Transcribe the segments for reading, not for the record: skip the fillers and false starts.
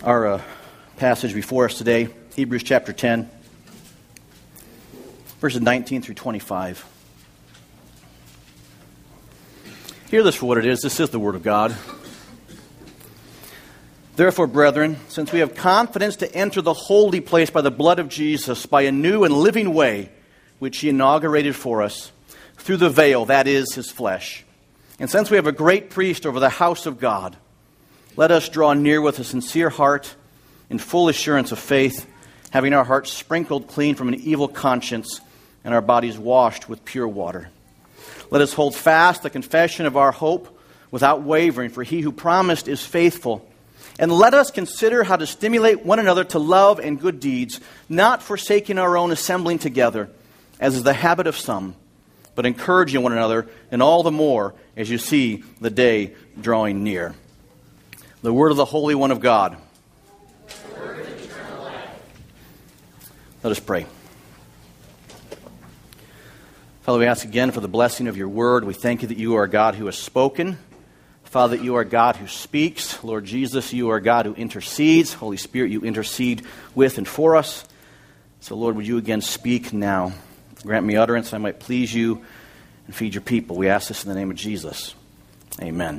Our passage before us today, Hebrews chapter 10, verses 19 through 25. Hear this for what it is. This is the Word of God. Therefore, brethren, since we have confidence to enter the holy place by the blood of Jesus, by a new and living way, which He inaugurated for us, through the veil, that is, His flesh. And since we have a great priest over the house of God, let us draw near with a sincere heart, in full assurance of faith, having our hearts sprinkled clean from an evil conscience, and our bodies washed with pure water. Let us hold fast the confession of our hope without wavering, for He who promised is faithful. And let us consider how to stimulate one another to love and good deeds, not forsaking our own assembling together, as is the habit of some, but encouraging one another, and all the more as you see the day drawing near. The word of the Holy One of God. The word of eternal life. Let us pray. Father, we ask again for the blessing of your word. We thank you that you are a God who has spoken. Father, that you are a God who speaks. Lord Jesus, you are a God who intercedes. Holy Spirit, you intercede with and for us. So, Lord, would you again speak now? Grant me utterance that I might please you and feed your people. We ask this in the name of Jesus. Amen.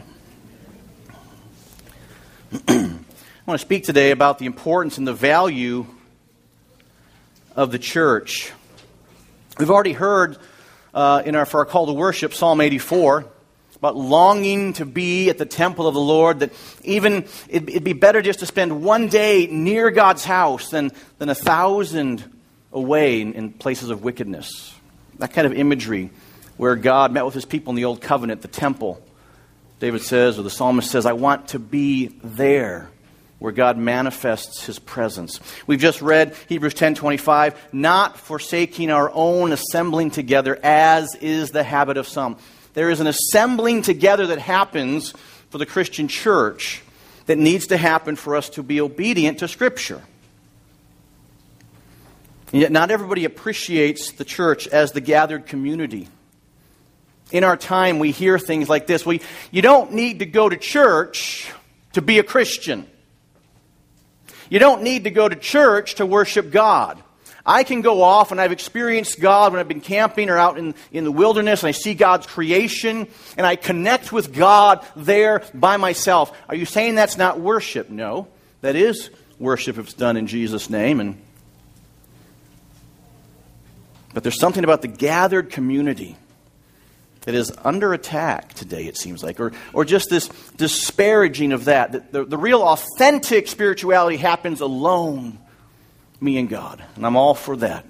I want to speak today about the importance and the value of the church. We've already heard for our call to worship, Psalm 84, about longing to be at the temple of the Lord, that even it'd be better just to spend one day near God's house than 1,000 away in places of wickedness. That kind of imagery where God met with His people in the Old Covenant, the temple. David says, or the psalmist says, I want to be there where God manifests His presence. We've just read Hebrews 10:25, not forsaking our own assembling together, as is the habit of some. There is an assembling together that happens for the Christian church that needs to happen for us to be obedient to Scripture. And yet not everybody appreciates the church as the gathered community. In our time, we hear things like this. Well, you don't need to go to church to be a Christian. You don't need to go to church to worship God. I can go off and I've experienced God when I've been camping or out in the wilderness and I see God's creation and I connect with God there by myself. Are you saying that's not worship? No, that is worship if it's done in Jesus' name. But there's something about the gathered community that is under attack today, it seems like, or just this disparaging of that. The real authentic spirituality happens alone, me and God, and I'm all for that.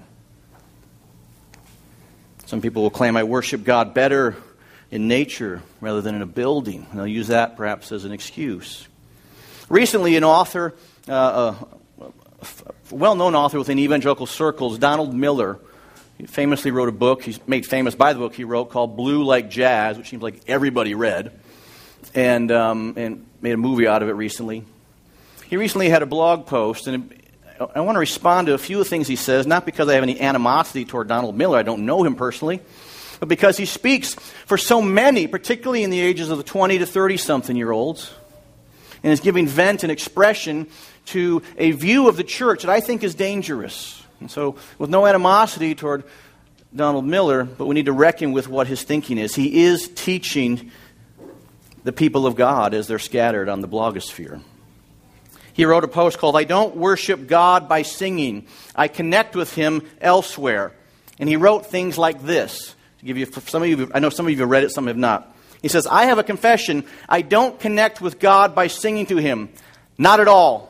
Some people will claim I worship God better in nature rather than in a building, and they'll use that perhaps as an excuse. Recently, an author, a well-known author within evangelical circles, Donald Miller, he famously wrote a book, he's made famous by the book he wrote, called Blue Like Jazz, which seems like everybody read, and made a movie out of it recently. He recently had a blog post, and I want to respond to a few of the things he says, not because I have any animosity toward Donald Miller, I don't know him personally, but because he speaks for so many, particularly in the ages of the 20 to 30-something-year-olds, and is giving vent and expression to a view of the church that I think is dangerous. And so, with no animosity toward Donald Miller, but we need to reckon with what his thinking is. He is teaching the people of God as they're scattered on the blogosphere. He wrote a post called, I don't worship God by singing. I connect with Him elsewhere. And he wrote things like this. To give you, some of you, I know some of you have read it, some have not. He says, I have a confession. I don't connect with God by singing to Him. Not at all.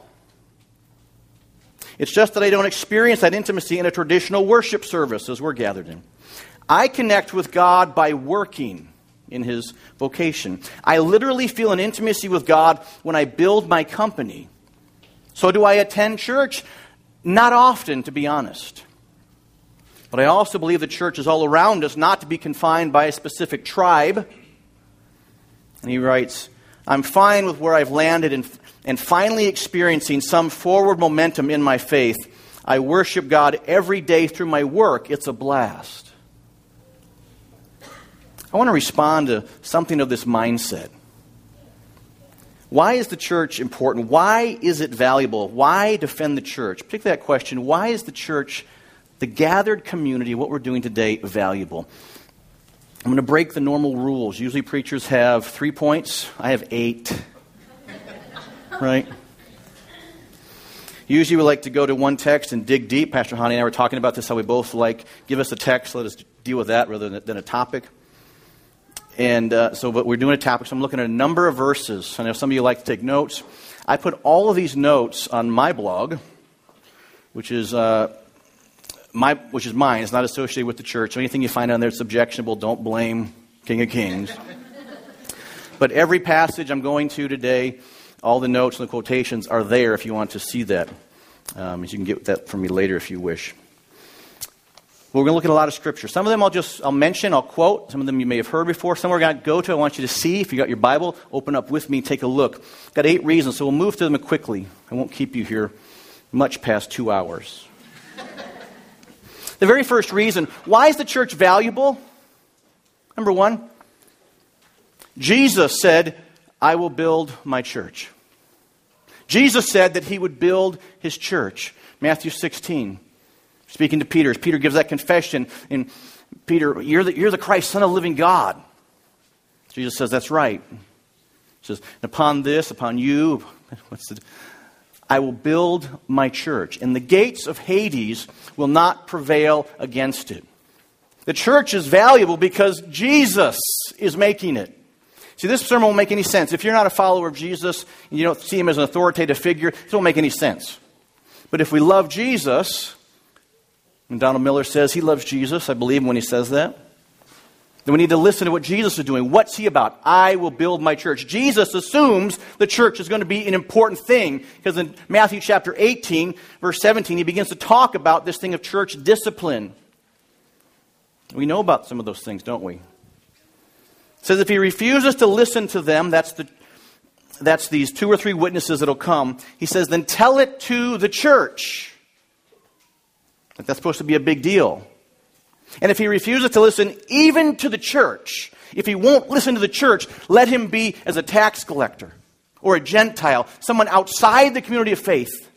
It's just that I don't experience that intimacy in a traditional worship service as we're gathered in. I connect with God by working in His vocation. I literally feel an intimacy with God when I build my company. So do I attend church? Not often, to be honest. But I also believe the church is all around us, not to be confined by a specific tribe. And he writes, I'm fine with where I've landed and finally experiencing some forward momentum in my faith. I worship God every day through my work. It's a blast. I want to respond to something of this mindset. Why is the church important? Why is it valuable? Why defend the church? Particularly that question, why is the church, the gathered community, what we're doing today, valuable? I'm going to break the normal rules. Usually preachers have 3 points. I have 8. Right? Usually we like to go to one text and dig deep. Pastor Hani and I were talking about this, how we both like, give us a text, let us deal with that rather than a topic. And but we're doing a topic, so I'm looking at a number of verses. I know some of you like to take notes. I put all of these notes on my blog, which is mine. It's not associated with the church. So anything you find on there that's objectionable, don't blame King of Kings. But every passage I'm going to today, all the notes and the quotations are there if you want to see that. You can get that from me later if you wish. We're going to look at a lot of scripture. Some of them I'll mention, I'll quote. Some of them you may have heard before. Some we're going to go to. I want you to see. If you got your Bible, open up with me, take a look. Got 8 reasons, so we'll move to them quickly. I won't keep you here much past 2 hours. The very first reason, why is the church valuable? Number 1, Jesus said, I will build my church. Jesus said that he would build his church. Matthew 16. Speaking to Peter, as Peter gives that confession, and Peter, you're the Christ, Son of the living God. Jesus says, that's right. He says, upon you, I will build my church, and the gates of Hades will not prevail against it. The church is valuable because Jesus is making it. See, this sermon won't make any sense. If you're not a follower of Jesus, and you don't see him as an authoritative figure, it won't make any sense. But if we love Jesus, and Donald Miller says he loves Jesus, I believe him when he says that, then we need to listen to what Jesus is doing. What's he about? I will build my church. Jesus assumes the church is going to be an important thing, because in Matthew chapter 18, verse 17, he begins to talk about this thing of church discipline. We know about some of those things, don't we? It says if he refuses to listen to them, that's these 2 or 3 witnesses that'll come. He says, then tell it to the church. Like that's supposed to be a big deal. And if he refuses to listen even to the church, if he won't listen to the church, let him be as a tax collector or a Gentile, someone outside the community of faith.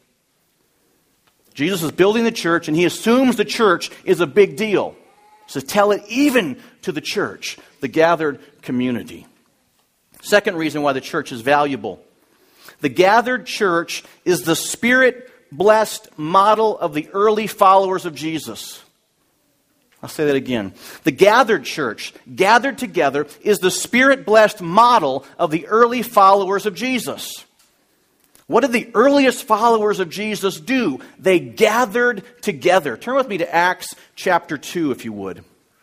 Jesus is building the church, and he assumes the church is a big deal. He says, tell it even to the church, the gathered community. Second reason why the church is valuable. The gathered church is the Spirit-blessed model of the early followers of Jesus. I'll say that again. The gathered church, gathered together, is the Spirit-blessed model of the early followers of Jesus. What did the earliest followers of Jesus do? They gathered together. Turn with me to Acts chapter 2, if you would.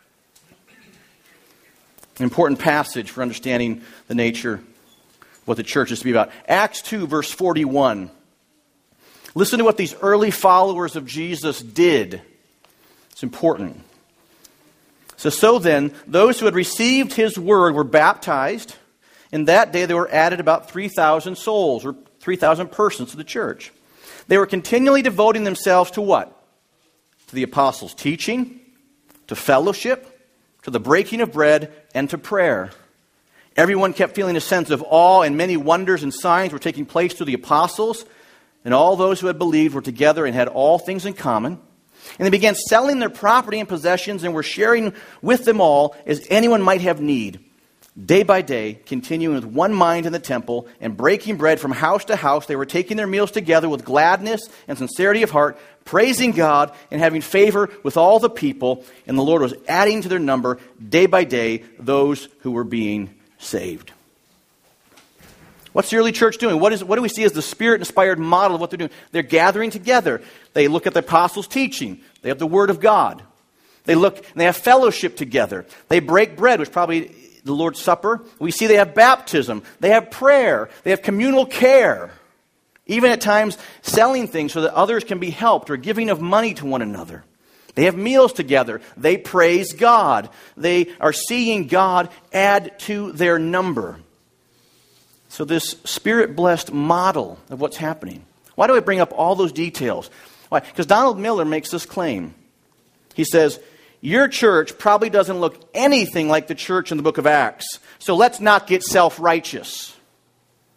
An important passage for understanding the nature of what the church is to be about. Acts 2, verse 41. Listen to what these early followers of Jesus did. It's important. So then, those who had received his word were baptized. In that day, there were added about 3,000 souls, or 3,000 persons to the church. They were continually devoting themselves to what? To the apostles' teaching, to fellowship, to the breaking of bread, and to prayer. Everyone kept feeling a sense of awe, and many wonders and signs were taking place through the apostles. And all those who had believed were together and had all things in common. And they began selling their property and possessions and were sharing with them all as anyone might have need. Day by day, continuing with one mind in the temple and breaking bread from house to house, they were taking their meals together with gladness and sincerity of heart, praising God and having favor with all the people. And the Lord was adding to their number day by day those who were being saved. What's the early church doing? What do we see as the Spirit-inspired model of what they're doing? They're gathering together. They look at the apostles' teaching. They have the Word of God. They look and they have fellowship together. They break bread, which probably the Lord's Supper. We see they have baptism. They have prayer. They have communal care. Even at times selling things so that others can be helped, or giving of money to one another. They have meals together. They praise God. They are seeing God add to their number. So this Spirit-blessed model of what's happening. Why do I bring up all those details? Why? Because Donald Miller makes this claim. He says, your church probably doesn't look anything like the church in the book of Acts. So let's not get self-righteous.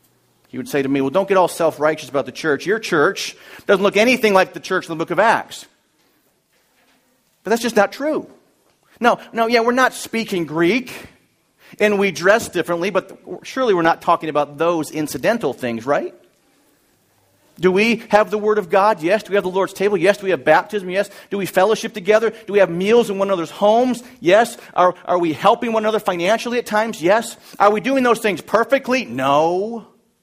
He would say to me, well, don't get all self-righteous about the church. Your church doesn't look anything like the church in the book of Acts. But that's just not true. No, we're not speaking Greek, and we dress differently, but surely we're not talking about those incidental things, right? Do we have the Word of God? Yes. Do we have the Lord's table? Yes. Do we have baptism? Yes. Do we fellowship together? Do we have meals in one another's homes? Yes. Are we helping one another financially at times? Yes. Are we doing those things perfectly? No.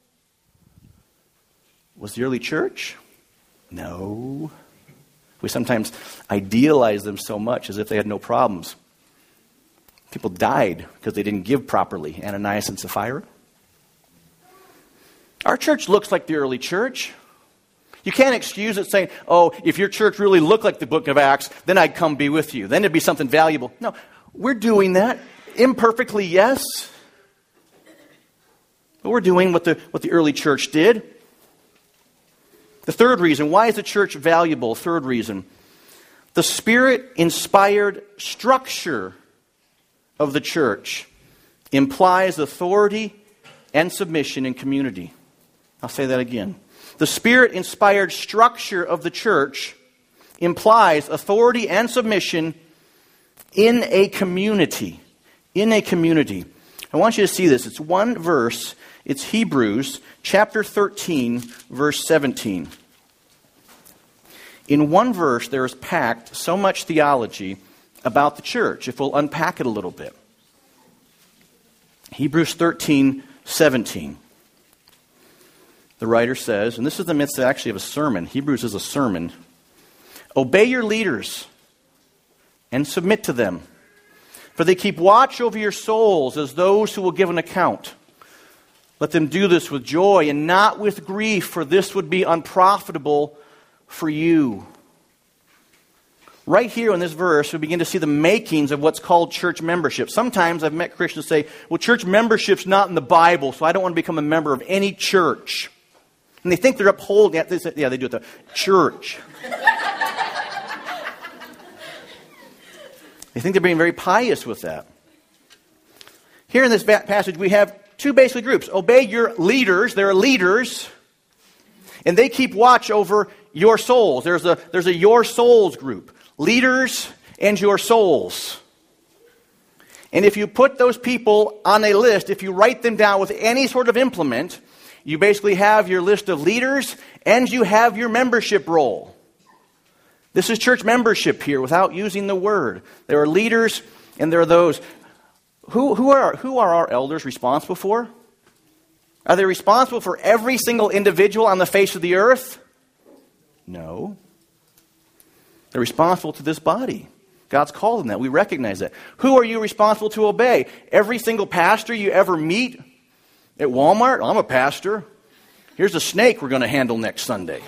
Was the early church? No. We sometimes idealize them so much as if they had no problems. People died because they didn't give properly. Ananias and Sapphira. Our church looks like the early church. You can't excuse it saying, oh, if your church really looked like the book of Acts, then I'd come be with you. Then it'd be something valuable. No, we're doing that. Imperfectly, yes. But we're doing what the early church did. The third reason, why is the church valuable? Third reason, the Spirit-inspired structure of the church implies authority and submission in community. I'll say that again. The Spirit-inspired structure of the church implies authority and submission in a community. In a community. I want you to see this. It's one verse. It's Hebrews chapter 13, verse 17. In one verse, there is packed so much theology about the church, if we'll unpack it a little bit. Hebrews 13, 17. The writer says, and this is the midst actually of a sermon. Hebrews is a sermon. Obey your leaders and submit to them, for they keep watch over your souls as those who will give an account. Let them do this with joy and not with grief, for this would be unprofitable for you. Right here in this verse, we begin to see the makings of what's called church membership. Sometimes I've met Christians say, well, church membership's not in the Bible, so I don't want to become a member of any church. And they think they're upholding, they do it, the church. They think they're being very pious with that. Here in this passage, we have two basic groups. Obey your leaders. There are leaders. And they keep watch over your souls. There's a your souls group. Leaders and your souls. And if you put those people on a list, if you write them down with any sort of implement, you basically have your list of leaders and you have your membership roll. This is church membership here without using the word. There are leaders and there are those. Who are our elders responsible for? Are they responsible for every single individual on the face of the earth? No. They're responsible to this body. God's called them that. We recognize that. Who are you responsible to obey? Every single pastor you ever meet at Walmart? I'm a pastor. Here's a snake we're going to handle next Sunday.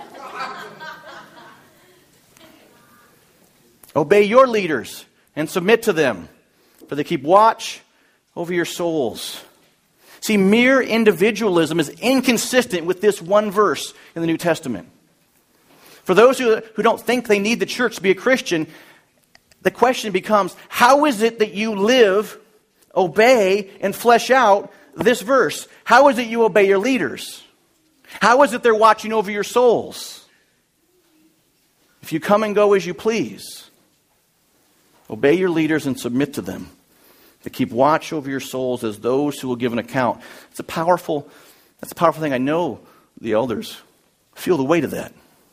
Obey your leaders and submit to them, for they keep watch over your souls. See, mere individualism is inconsistent with this one verse in the New Testament. For those who don't think they need the church to be a Christian, the question becomes, how is it that you live, obey, and flesh out this verse? How is it you obey your leaders? How is it they're watching over your souls? If you come and go as you please, obey your leaders and submit to them. To keep watch over your souls as those who will give an account. That's a powerful thing. I know the elders feel the weight of that.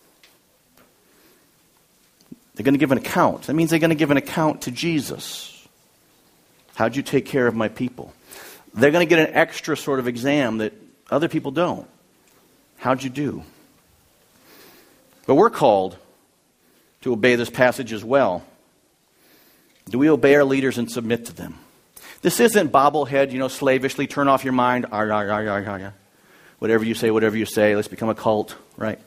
They're going to give an account. That means they're going to give an account to Jesus. How'd you take care of my people? They're going to get an extra sort of exam that other people don't. How'd you do? But we're called to obey this passage as well. Do we obey our leaders and submit to them? This isn't bobblehead, slavishly turn off your mind. Whatever you say, let's become a cult, right?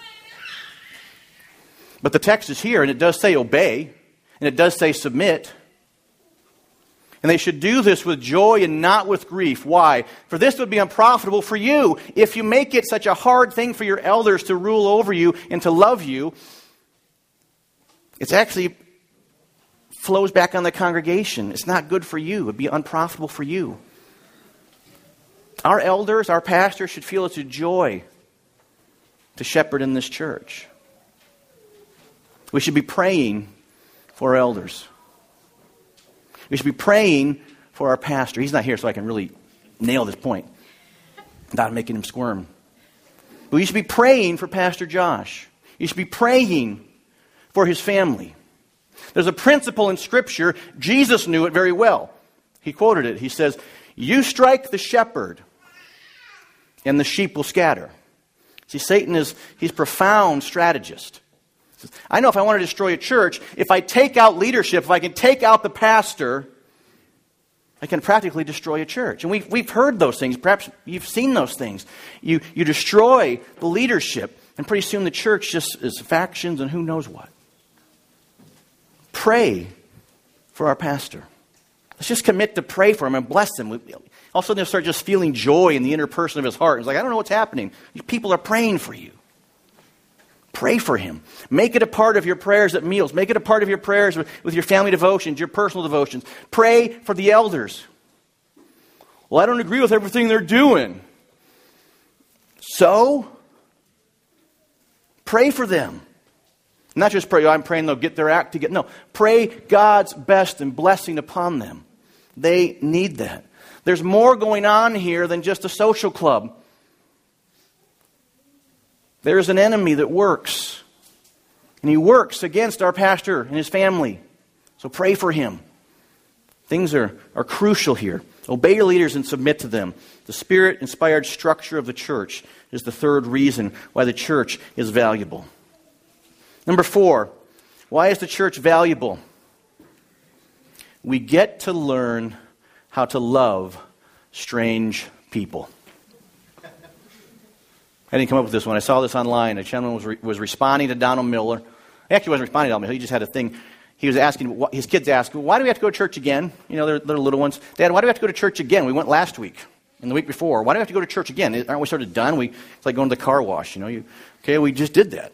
But the text is here, and it does say obey, and it does say submit. And they should do this with joy and not with grief. Why? For this would be unprofitable for you. If you make it such a hard thing for your elders to rule over you and to love you, it's actually flows back on the congregation. It's not good for you. It would be unprofitable for you. Our elders, our pastors should feel it's a joy to shepherd in this church. We should be praying for our elders. We should be praying for our pastor. He's not here, so I can really nail this point without making him squirm. But we should be praying for Pastor Josh. You should be praying for his family. There's a principle in Scripture. Jesus knew it very well. He quoted it. He says, "You strike the shepherd, and the sheep will scatter." See, Satan he's a profound strategist. He says, I know if I want to destroy a church, if I take out leadership, if I can take out the pastor, I can practically destroy a church. And we've heard those things. Perhaps you've seen those things. You destroy the leadership, and pretty soon the church just is factions and who knows what. Pray for our pastor. Let's just commit to pray for him and bless him. All of a sudden, they'll start just feeling joy in the inner person of his heart. It's like, I don't know what's happening. People are praying for you. Pray for him. Make it a part of your prayers at meals. Make it a part of your prayers with your family devotions, your personal devotions. Pray for the elders. Well, I don't agree with everything they're doing. So, pray for them. Not just pray, I'm praying they'll get their act together. No, pray God's best and blessing upon them. They need that. There's more going on here than just a social club. There's an enemy that works. And he works against our pastor and his family. So pray for him. Things are crucial here. Obey your leaders and submit to them. The Spirit-inspired structure of the church is the third reason why the church is valuable. Number 4, why is the church valuable? We get to learn how to love strange people. I didn't come up with this one. I saw this online. A gentleman was responding to Donald Miller. He actually wasn't responding to Donald Miller. He just had a thing. He was asking, his kids asked, why do we have to go to church again? You know, they're little ones. Dad, why do we have to go to church again? We went last week and the week before. Why do we have to go to church again? Aren't we sort of done? It's like going to the car wash. Okay, we just did that.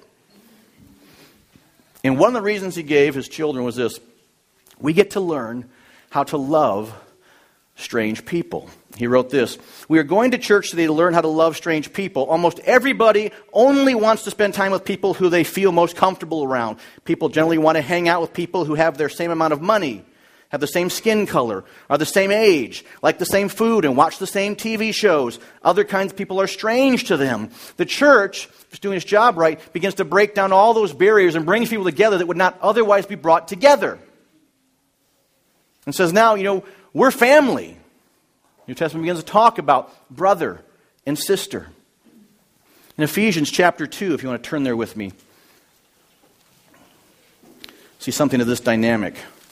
And one of the reasons he gave his children was this. We get to learn how to love strange people. He wrote this: we are going to church today to learn how to love strange people. Almost everybody only wants to spend time with people who they feel most comfortable around. People generally want to hang out with people who have their same amount of money, have the same skin color, are the same age, like the same food, and watch the same TV shows. Other kinds of people are strange to them. The church, if it's doing its job right, begins to break down all those barriers and brings people together that would not otherwise be brought together. And says, now, we're family. New Testament begins to talk about brother and sister. In Ephesians chapter 2, if you want to turn there with me, see something of this dynamic.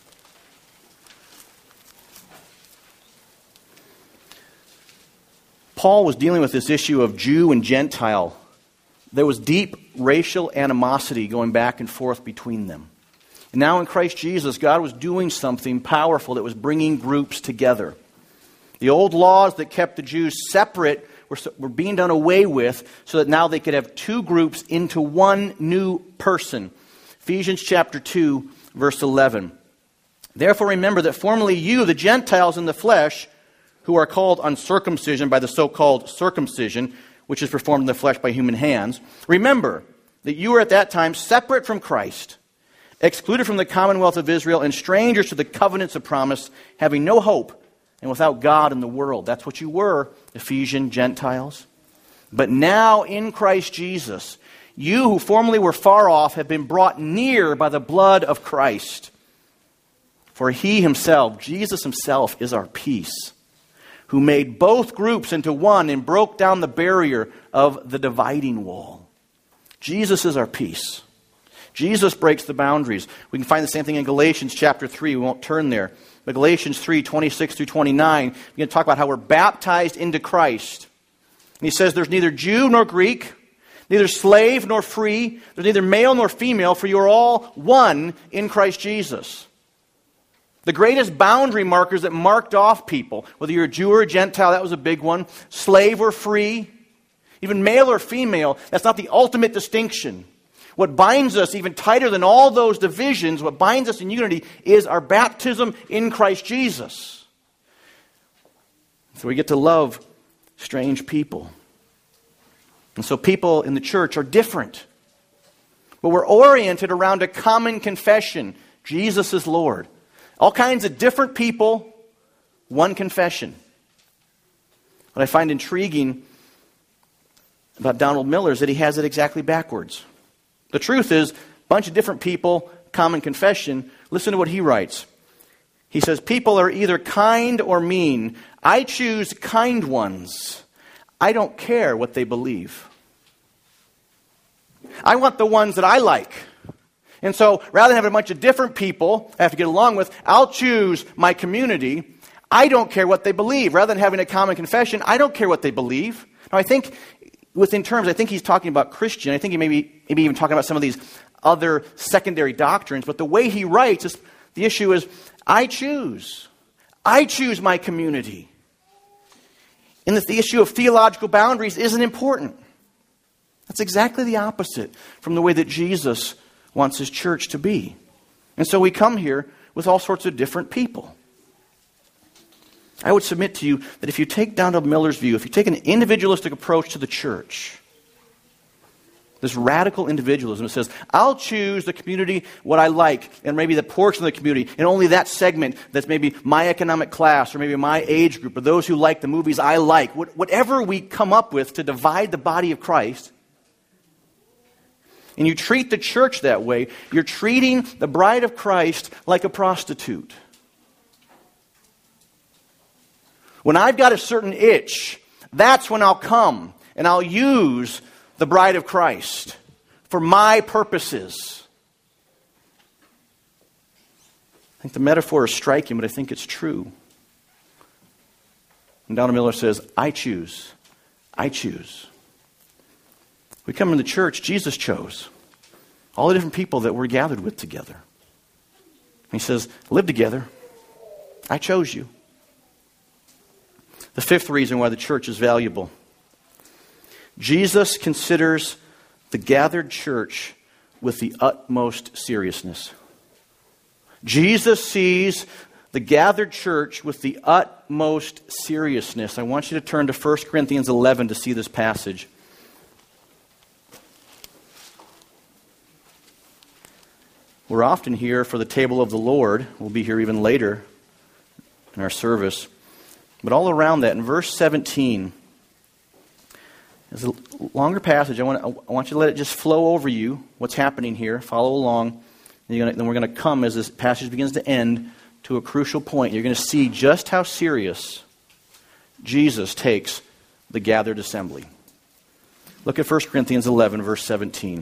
Paul was dealing with this issue of Jew and Gentile. There was deep racial animosity going back and forth between them. And now in Christ Jesus, God was doing something powerful that was bringing groups together. The old laws that kept the Jews separate were being done away with so that now they could have two groups into one new person. Ephesians chapter 2, verse 11. Therefore remember that formerly you, the Gentiles in the flesh, who are called uncircumcision by the so-called circumcision, which is performed in the flesh by human hands, remember that you were at that time separate from Christ, excluded from the commonwealth of Israel, and strangers to the covenants of promise, having no hope and without God in the world. That's what you were, Ephesian Gentiles. But now in Christ Jesus, you who formerly were far off have been brought near by the blood of Christ. For he himself, Jesus himself, is our peace, who made both groups into one and broke down the barrier of the dividing wall. Jesus is our peace. Jesus breaks the boundaries. We can find the same thing in Galatians chapter 3. We won't turn there. But Galatians 3, 26 through 29, we're going to talk about how we're baptized into Christ. And he says there's neither Jew nor Greek, neither slave nor free, there's neither male nor female, for you are all one in Christ Jesus. The greatest boundary markers that marked off people, whether you're a Jew or a Gentile, that was a big one, slave or free, even male or female, that's not the ultimate distinction. What binds us even tighter than all those divisions, what binds us in unity, is our baptism in Christ Jesus. So we get to love strange people. And so people in the church are different. But we're oriented around a common confession. Jesus is Lord. All kinds of different people, one confession. What I find intriguing about Donald Miller is that he has it exactly backwards. The truth is, a bunch of different people, common confession. Listen to what he writes. He says, people are either kind or mean. I choose kind ones. I don't care what they believe. I want the ones that I like. And so, rather than having a bunch of different people I have to get along with, I'll choose my community. I don't care what they believe. Rather than having a common confession, I don't care what they believe. Now, I think, within terms, I think he's talking about Christian. I think he may be even talking about some of these other secondary doctrines. But the way he writes, is, the issue is, I choose. I choose my community. And that the issue of theological boundaries isn't important. That's exactly the opposite from the way that Jesus wants his church to be. And so we come here with all sorts of different people. I would submit to you that if you take Donald Miller's view, if you take an individualistic approach to the church, this radical individualism that says, I'll choose the community what I like, and maybe the portion of the community, and only that segment that's maybe my economic class, or maybe my age group, or those who like the movies I like. Whatever we come up with to divide the body of Christ, and you treat the church that way, you're treating the bride of Christ like a prostitute. When I've got a certain itch, that's when I'll come and I'll use the bride of Christ for my purposes. I think the metaphor is striking, but I think it's true. And Donald Miller says, I choose. I choose. We come into the church, Jesus chose all the different people that we're gathered with together. He says, live together. I chose you. The fifth reason why the church is valuable. Jesus considers the gathered church with the utmost seriousness. Jesus sees the gathered church with the utmost seriousness. I want you to turn to 1 Corinthians 11 to see this passage. We're often here for the table of the Lord. We'll be here even later in our service. But all around that, in verse 17, it's a longer passage. I want you to let it just flow over you, what's happening here. Follow along. Then we're going to come, as this passage begins to end, to a crucial point. You're going to see just how serious Jesus takes the gathered assembly. Look at 1 Corinthians 11, verse 17.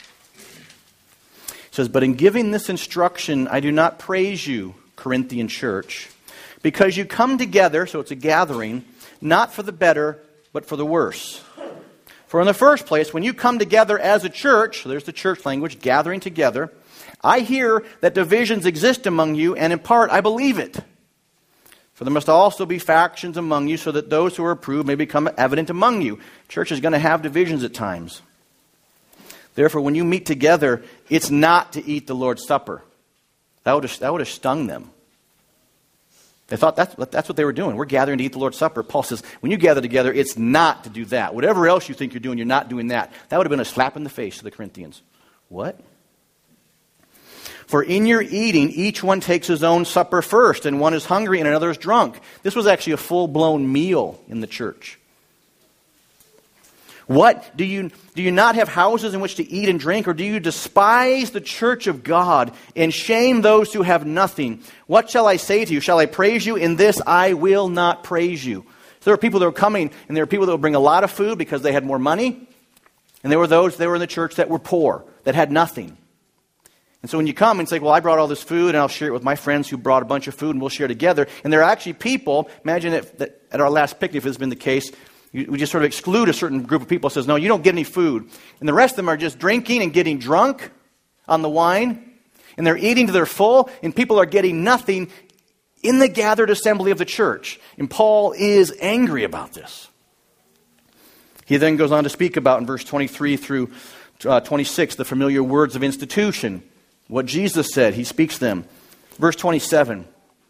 It says, but in giving this instruction, I do not praise you, Corinthian church, because you come together, so it's a gathering, not for the better, but for the worse. For in the first place, when you come together as a church, so there's the church language, gathering together, I hear that divisions exist among you, and in part I believe it. For there must also be factions among you, so that those who are approved may become evident among you. Church is going to have divisions at times. Therefore, when you meet together, it's not to eat the Lord's Supper. That would have stung them. They thought that's what they were doing. We're gathering to eat the Lord's Supper. Paul says, when you gather together, it's not to do that. Whatever else you think you're doing, you're not doing that. That would have been a slap in the face to the Corinthians. What? For in your eating, each one takes his own supper first, and one is hungry and another is drunk. This was actually a full-blown meal in the church. What? Do you not have houses in which to eat and drink, or do you despise the church of God and shame those who have nothing? What shall I say to you? Shall I praise you? In this I will not praise you. So there were people that were coming, and there were people that would bring a lot of food because they had more money, and there were those that were in the church that were poor, that had nothing. And so when you come and say, well, I brought all this food, and I'll share it with my friends who brought a bunch of food, and we'll share together. And there are actually people, imagine that at our last picnic, if this has been the case, we just sort of exclude a certain group of people. Says, no, you don't get any food. And the rest of them are just drinking and getting drunk on the wine. And they're eating to their full. And people are getting nothing in the gathered assembly of the church. And Paul is angry about this. He then goes on to speak about, in verse 23 through 26, the familiar words of institution. What Jesus said, he speaks them. Verse 27.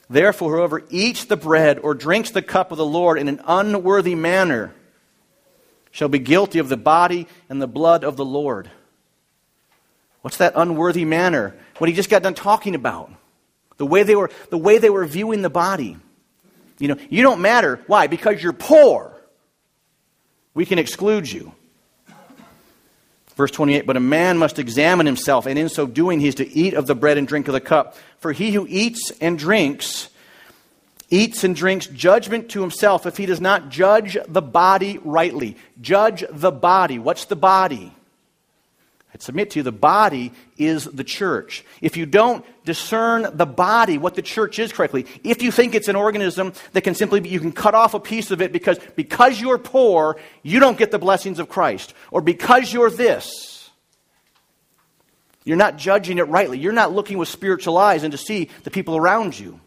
Therefore, whoever eats the bread or drinks the cup of the Lord in an unworthy manner shall be guilty of the body and the blood of the Lord. What's that unworthy manner? What he just got done talking about. The way they were viewing the body. You know, you don't matter. Why? Because you're poor. We can exclude you. Verse 28, but a man must examine himself, and in so doing he is to eat of the bread and drink of the cup. For he who eats and drinks judgment to himself if he does not judge the body rightly. Judge the body. What's the body? I'd submit to you, the body is the church. If you don't discern the body, what the church is correctly, if you think it's an organism that can simply be, you can cut off a piece of it because you're poor, you don't get the blessings of Christ. Or because you're this. You're not judging it rightly. You're not looking with spiritual eyes and to see the people around you.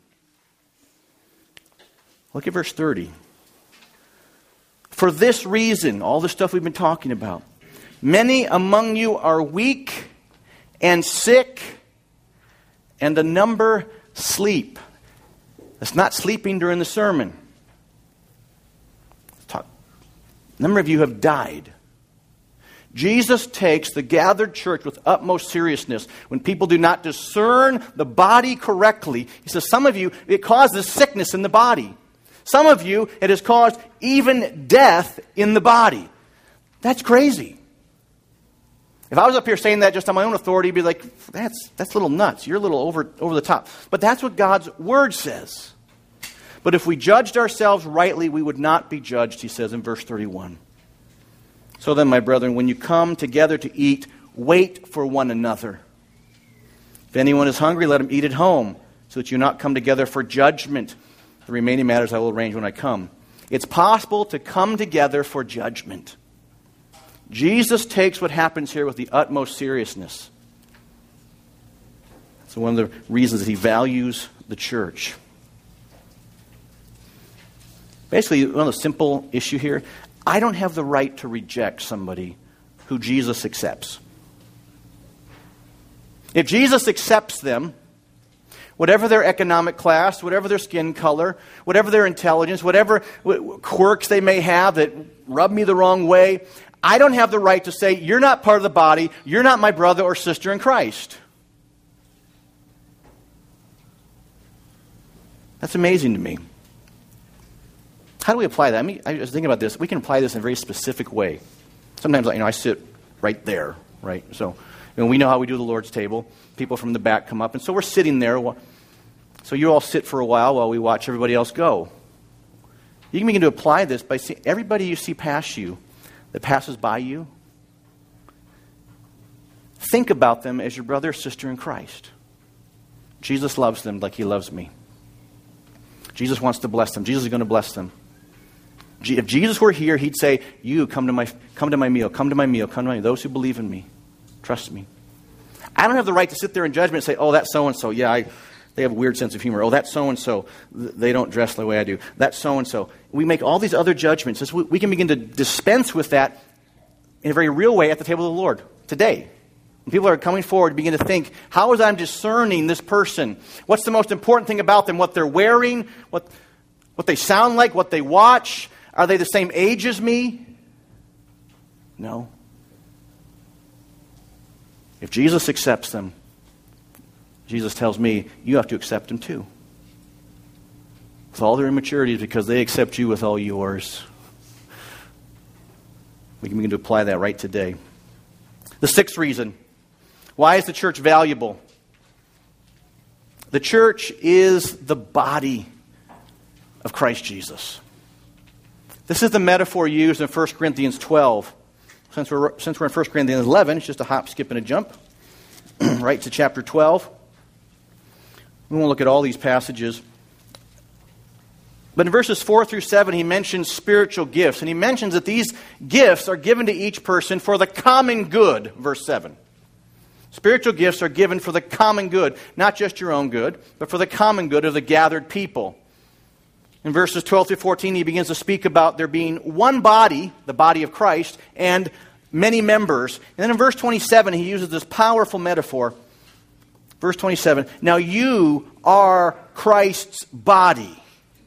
Look at verse 30. For this reason, all the stuff we've been talking about, many among you are weak and sick, and the number sleep. That's not sleeping during the sermon. A number of you have died. Jesus takes the gathered church with utmost seriousness. When people do not discern the body correctly, he says, some of you, it causes sickness in the body. Some of you, it has caused even death in the body. That's crazy. If I was up here saying that just on my own authority, I'd be like, that's a little nuts. You're a little over the top. But that's what God's Word says. But if we judged ourselves rightly, we would not be judged, he says in verse 31. So then, my brethren, when you come together to eat, wait for one another. If anyone is hungry, let him eat at home, so that you not come together for judgment. The remaining matters I will arrange when I come. It's possible to come together for judgment. Jesus takes what happens here with the utmost seriousness. It's one of the reasons that he values the church. Basically, one of the simple issue here, I don't have the right to reject somebody who Jesus accepts. If Jesus accepts them, whatever their economic class, whatever their skin color, whatever their intelligence, whatever quirks they may have that rub me the wrong way, I don't have the right to say, you're not part of the body, you're not my brother or sister in Christ. That's amazing to me. How do we apply that? I was thinking about this. We can apply this in a very specific way. Sometimes, I sit right there, right? So, we know how we do the Lord's table. People from the back come up, and so we're sitting there. So you all sit for a while we watch everybody else go. You can begin to apply this by seeing everybody you see pass you, that passes by you. Think about them as your brother or sister in Christ. Jesus loves them like he loves me. Jesus wants to bless them. Jesus is going to bless them. If Jesus were here, he'd say, you come to my meal, come to my meal, come to my meal. Those who believe in me, trust me. I don't have the right to sit there in judgment and say, oh, that's so-and-so. Yeah, they have a weird sense of humor. Oh, that's so-and-so. They don't dress the way I do. That's so-and-so. We make all these other judgments. We can begin to dispense with that in a very real way at the table of the Lord today. When people are coming forward, begin to think, how is I discerning this person? What's the most important thing about them? What they're wearing? What they sound like? What they watch? Are they the same age as me? No. If Jesus accepts them, Jesus tells me, you have to accept them too. With all their immaturities, because they accept you with all yours. We can begin to apply that right today. The sixth reason. Why is the church valuable? The church is the body of Christ Jesus. This is the metaphor used in 1 Corinthians 12. Since we're in 1 Corinthians 11, it's just a hop, skip, and a jump. Right to chapter 12. We won't look at all these passages. But in verses 4 through 7, he mentions spiritual gifts. And he mentions that these gifts are given to each person for the common good, verse 7. Spiritual gifts are given for the common good, not just your own good, but for the common good of the gathered people. In verses 12 through 14, he begins to speak about there being one body, the body of Christ, and many members. And then in verse 27, he uses this powerful metaphor. Verse 27, now you are Christ's body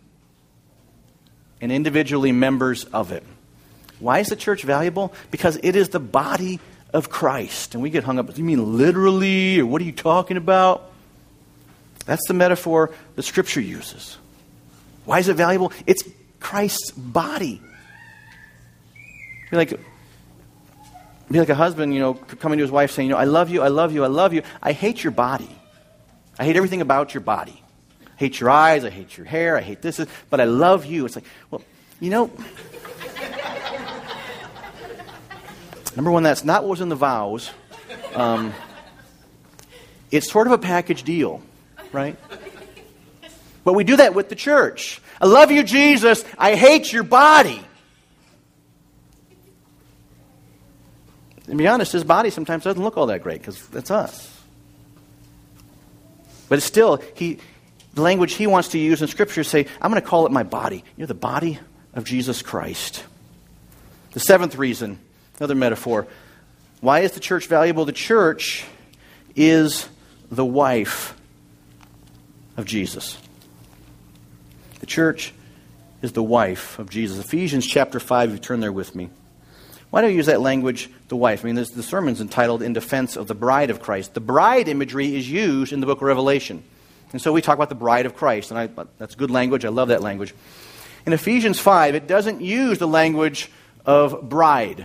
and individually members of it. Why is the church valuable? Because it is the body of Christ. And we get hung up, you mean literally? Or what are you talking about? That's the metaphor the Scripture uses. Why is it valuable? It's Christ's body. Be like a husband, coming to his wife saying, I love you, I love you, I love you. I hate your body. I hate everything about your body. I hate your eyes, I hate your hair, I hate this, but I love you. It's like, well, number one, that's not what was in the vows. It's sort of a package deal, right? But we do that with the church. I love you, Jesus. I hate your body. To be honest, his body sometimes doesn't look all that great because that's us. But it's still, the language he wants to use in Scripture say, I'm going to call it my body. You're the body of Jesus Christ. The seventh reason, another metaphor. Why is the church valuable? The church is the wife of Jesus. The church is the wife of Jesus. Ephesians chapter 5, if you turn there with me. Why do I use that language, the wife? I mean, the sermon's entitled In Defense of the Bride of Christ. The bride imagery is used in the book of Revelation. And so we talk about the bride of Christ. And that's good language. I love that language. In Ephesians 5, it doesn't use the language of bride.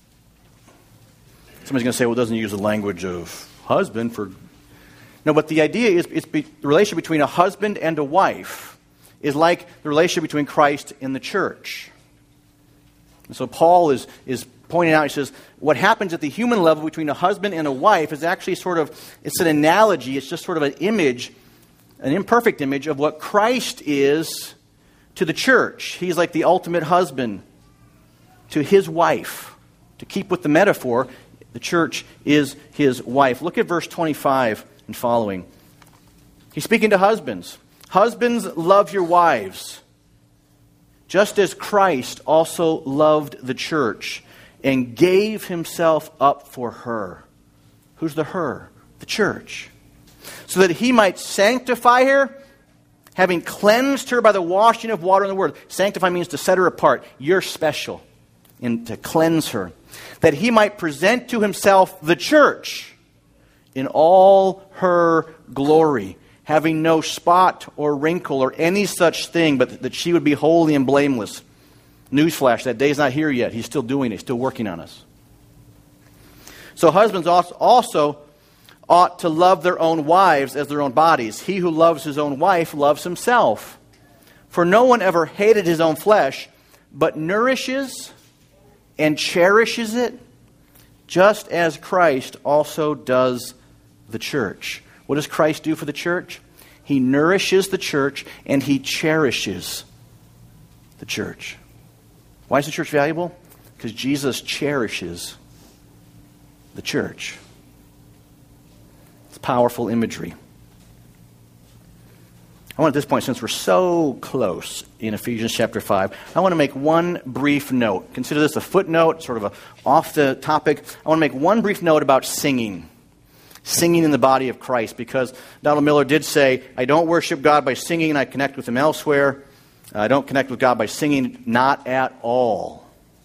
Somebody's going to say, well, it doesn't use the language of husband for... No, but the idea is the relation between a husband and a wife is like the relation between Christ and the church. And so Paul is pointing out, he says, what happens at the human level between a husband and a wife is actually it's an analogy, it's just sort of an image, an imperfect image of what Christ is to the church. He's like the ultimate husband to his wife. To keep with the metaphor, the church is his wife. Look at verse 25 and following. He's speaking to husbands. Husbands, love your wives, just as Christ also loved the church and gave himself up for her. Who's the her? The church. So that he might sanctify her, having cleansed her by the washing of water and the word. Sanctify means to set her apart. You're special. And to cleanse her. That he might present to himself the church in all her glory, having no spot or wrinkle or any such thing, but that she would be holy and blameless. Newsflash, that day's not here yet. He's still doing it. He's still working on us. So husbands also ought to love their own wives as their own bodies. He who loves his own wife loves himself. For no one ever hated his own flesh, but nourishes and cherishes it, just as Christ also does the church. What does Christ do for the church? He nourishes the church and he cherishes the church. Why is the church valuable? Because Jesus cherishes the church. It's powerful imagery. I want at this point, since we're so close in Ephesians chapter 5, I want to make one brief note. Consider this a footnote, sort of off the topic. I want to make one brief note about singing. Singing in the body of Christ, because Donald Miller did say, I don't worship God by singing, I connect with him elsewhere. I don't connect with God by singing, not at all.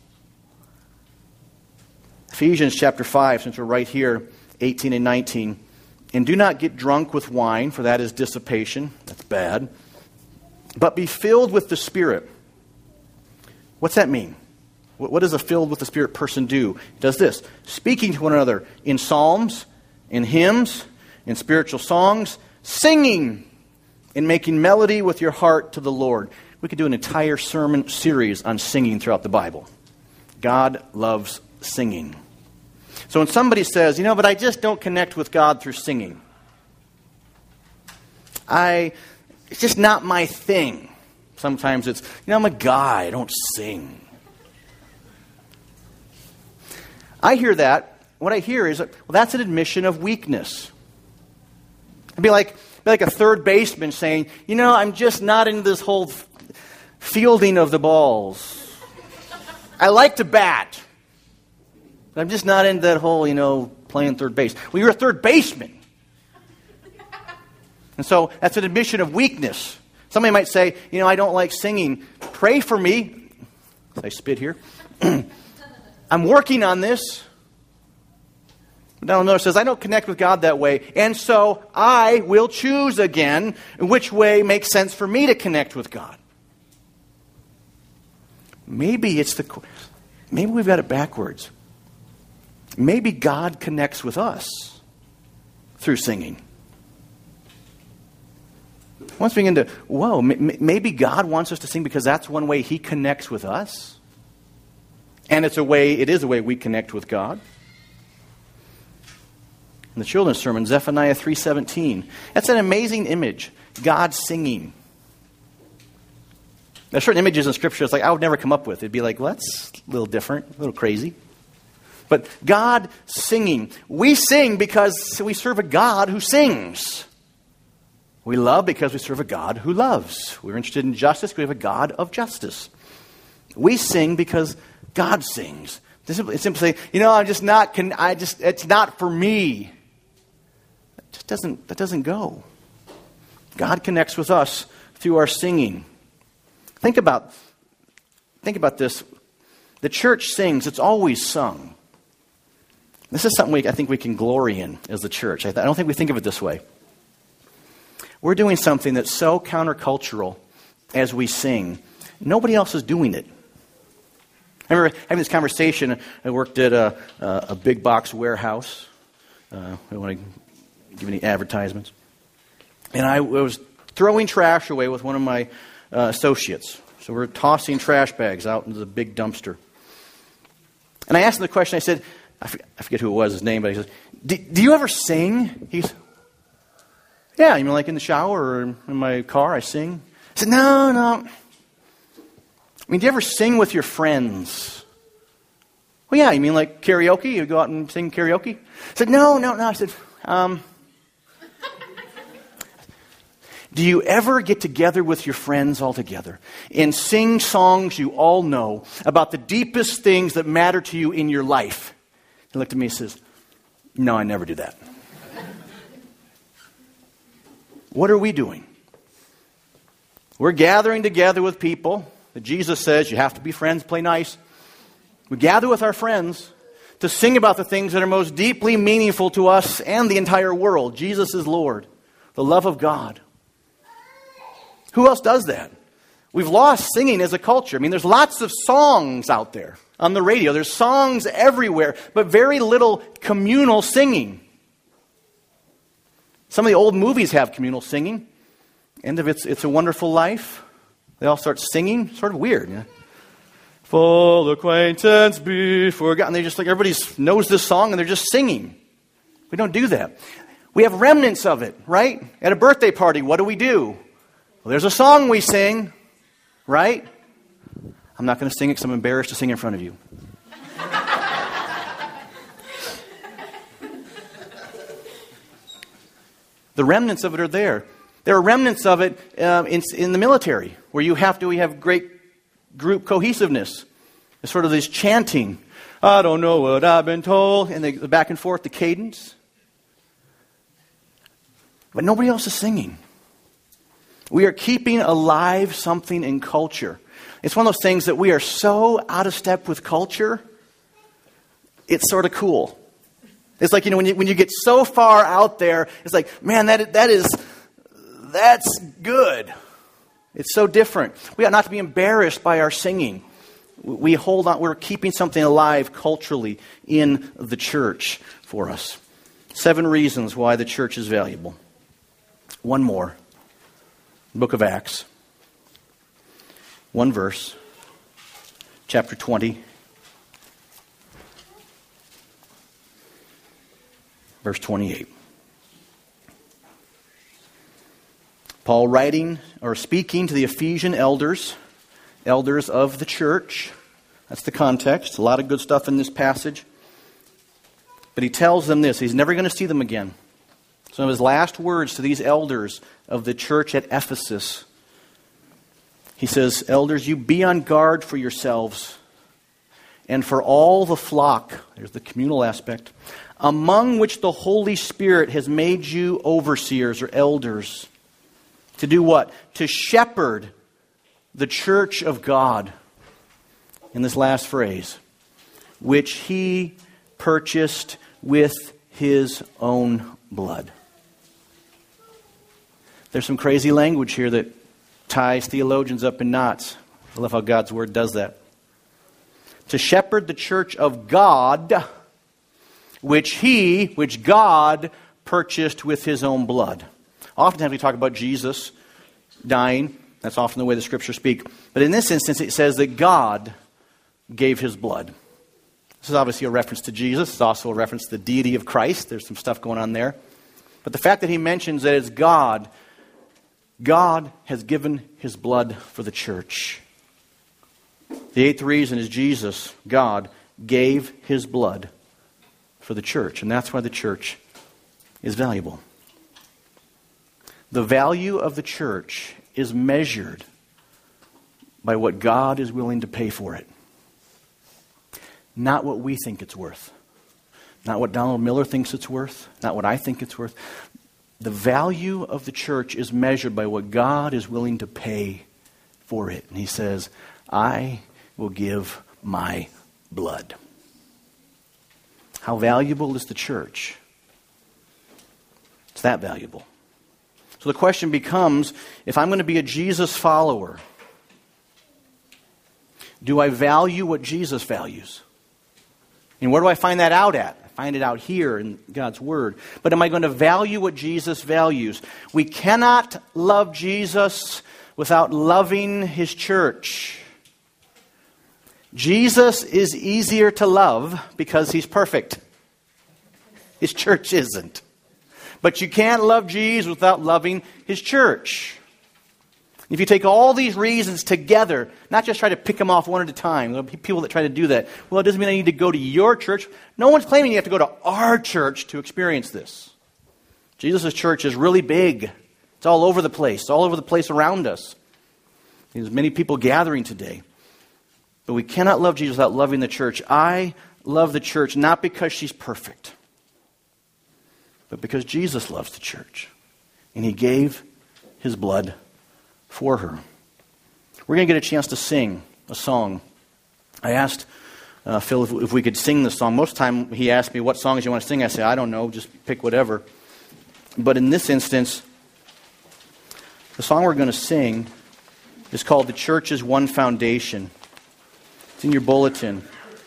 Ephesians chapter 5, since we're right here, 18 and 19. And do not get drunk with wine, for that is dissipation. That's bad. But be filled with the Spirit. What's that mean? What does a filled with the Spirit person do? It does this. Speaking to one another in psalms, in hymns, in spiritual songs, singing and making melody with your heart to the Lord. We could do an entire sermon series on singing throughout the Bible. God loves singing. So when somebody says, but I just don't connect with God through singing. It's just not my thing. Sometimes it's, I'm a guy, I don't sing. I hear that. What I hear is, that's an admission of weakness. It'd be like a third baseman saying, I'm just not into this whole fielding of the balls. I like to bat. But I'm just not into that whole, playing third base. Well, you're a third baseman. And so that's an admission of weakness. Somebody might say, I don't like singing. Pray for me. I spit here. I'm working on this. Now another says, I don't connect with God that way, and so I will choose again which way makes sense for me to connect with God. Maybe we've got it backwards. Maybe God connects with us through singing. Once we begin to, maybe God wants us to sing because that's one way He connects with us. And it is a way we connect with God. In the children's sermon, Zephaniah 3:17. That's an amazing image. God singing. There are certain images in Scripture it's like I would never come up with. It'd be like, well, that's a little different, a little crazy. But God singing. We sing because we serve a God who sings. We love because we serve a God who loves. We're interested in justice because we have a God of justice. We sing because God sings. It's simply say, it's not for me. That doesn't go. God connects with us through our singing. Think about this. The church sings. It's always sung. This is something I think we can glory in as the church. I don't think we think of it this way. We're doing something that's so countercultural as we sing. Nobody else is doing it. I remember having this conversation. I worked at a big box warehouse. I don't want to give any advertisements. And I was throwing trash away with one of my associates. So we're tossing trash bags out into the big dumpster. And I asked him the question. I said, I forget who it was, his name, but he says, do you ever sing? He's, yeah, you mean like in the shower or in my car I sing? I said, no. I mean, do you ever sing with your friends? Well, yeah, you mean like karaoke? You go out and sing karaoke? I said, no. I said, do you ever get together with your friends all together and sing songs you all know about the deepest things that matter to you in your life? He looked at me and says, no, I never do that. What are we doing? We're gathering together with people that Jesus says you have to be friends, play nice. We gather with our friends to sing about the things that are most deeply meaningful to us and the entire world. Jesus is Lord, the love of God. Who else does that? We've lost singing as a culture. I mean, there's lots of songs out there on the radio. There's songs everywhere, but very little communal singing. Some of the old movies have communal singing. End of It's a Wonderful Life. They all start singing. Sort of weird. Yeah? Full acquaintance be forgotten. They just everybody knows this song and they're just singing. We don't do that. We have remnants of it, right? At a birthday party, what do? Well, there's a song we sing, right? I'm not going to sing it because I'm embarrassed to sing in front of you. The remnants of it are there. There are remnants of it in the military where we have great group cohesiveness. It's sort of this chanting. I don't know what I've been told. And the back and forth, the cadence. But nobody else is singing. We are keeping alive something in culture. It's one of those things that we are so out of step with culture, it's sort of cool. It's like, when you get so far out there, it's like, man, that's good. It's so different. We ought not to be embarrassed by our singing. We hold on, we're keeping something alive culturally in the church for us. 7 reasons why the church is valuable. One more. Book of Acts. 1 verse. Chapter 20. Verse 28. Paul writing or speaking to the Ephesian elders of the church. That's the context. A lot of good stuff in this passage. But he tells them this. He's never going to see them again. Some of his last words to these elders of the church at Ephesus. He says, elders, you be on guard for yourselves and for all the flock, there's the communal aspect, among which the Holy Spirit has made you overseers or elders. To do what? To shepherd the church of God. In this last phrase, which he purchased with his own blood. There's some crazy language here that ties theologians up in knots. I love how God's word does that. To shepherd the church of God, which God purchased with his own blood. Oftentimes we talk about Jesus dying. That's often the way the scriptures speak. But in this instance, it says that God gave his blood. This is obviously a reference to Jesus. It's also a reference to the deity of Christ. There's some stuff going on there. But the fact that he mentions that it's God has given his blood for the church. The eighth reason is Jesus, God, gave his blood for the church. And that's why the church is valuable. The value of the church is measured by what God is willing to pay for it. Not what we think it's worth. Not what Donald Miller thinks it's worth. Not what I think it's worth. The value of the church is measured by what God is willing to pay for it. And he says, I will give my blood. How valuable is the church? It's that valuable. So the question becomes, if I'm going to be a Jesus follower, do I value what Jesus values? And where do I find that out at? I find it out here in God's Word. But am I going to value what Jesus values? We cannot love Jesus without loving his church. Jesus is easier to love because he's perfect. His church isn't. But you can't love Jesus without loving his church. If you take all these reasons together, not just try to pick them off one at a time. There'll be people that try to do that. Well, it doesn't mean I need to go to your church. No one's claiming you have to go to our church to experience this. Jesus' church is really big. It's all over the place. It's all over the place around us. There's many people gathering today. But we cannot love Jesus without loving the church. I love the church not because she's perfect, but because Jesus loves the church. And he gave his blood for her. We're going to get a chance to sing a song. I asked Phil if we could sing the song. Most of the time he asked me, what songs you want to sing? I say, I don't know, just pick whatever. But in this instance, the song we're going to sing is called The Church is One Foundation. It's in your bulletin.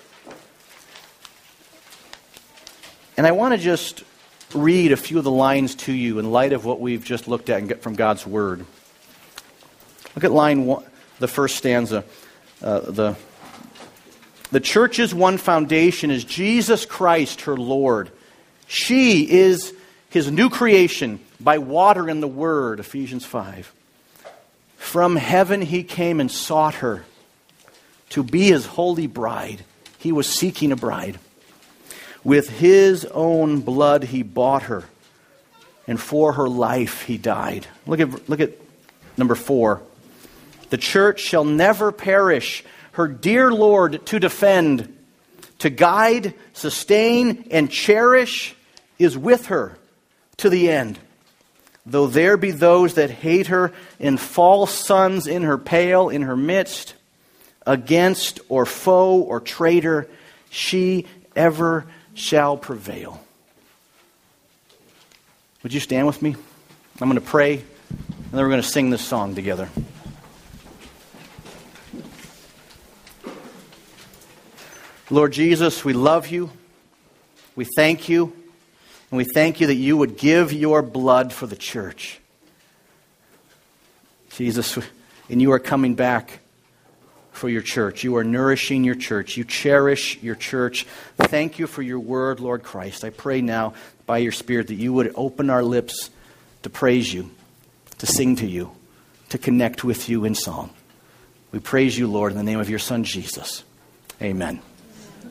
And I want to just read a few of the lines to you in light of what we've just looked at and get from God's Word. Look at line 1, the first stanza. The church's one foundation is Jesus Christ, her Lord. She is his new creation by water and the Word, Ephesians 5. From heaven he came and sought her to be his holy bride. He was seeking a bride. With his own blood he bought her, and for her life he died. Look at number 4. The church shall never perish, her dear Lord to defend, to guide, sustain, and cherish is with her to the end. Though there be those that hate her, and false sons in her pale, in her midst, against or foe or traitor, she ever shall prevail. Would you stand with me? I'm going to pray, and then we're going to sing this song together. Lord Jesus, we love you. We thank you. And we thank you that you would give your blood for the church. Jesus, and you are coming back for your church. You are nourishing your church. You cherish your church. Thank you for your word, Lord Christ. I pray now by your Spirit that you would open our lips to praise you, to sing to you, to connect with you in song. We praise you, Lord, in the name of your Son, Jesus. Amen.